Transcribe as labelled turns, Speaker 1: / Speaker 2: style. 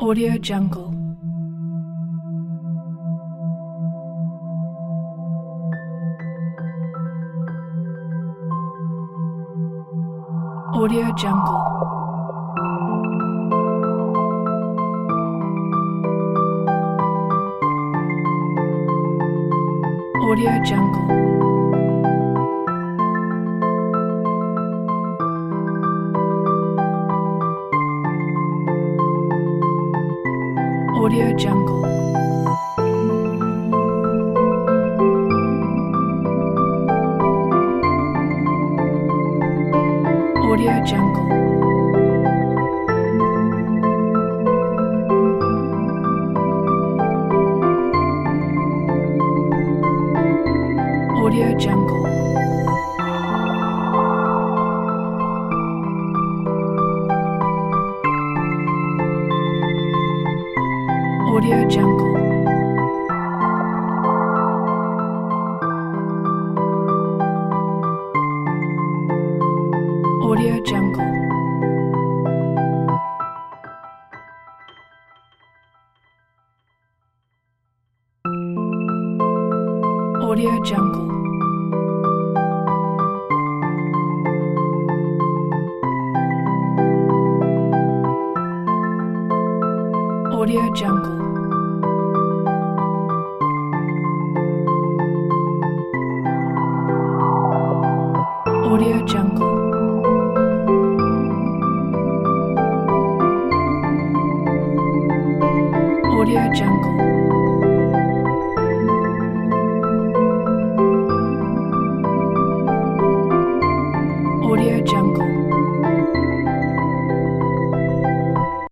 Speaker 1: Audio Jungle. Audio Jungle. Audio Jungle. Audio Jungle. Audio Jungle. Audio Jungle. Audio Jungle. Audio Jungle. Audio Jungle. Audio Jungle. Audio Jungle. Audio Jungle.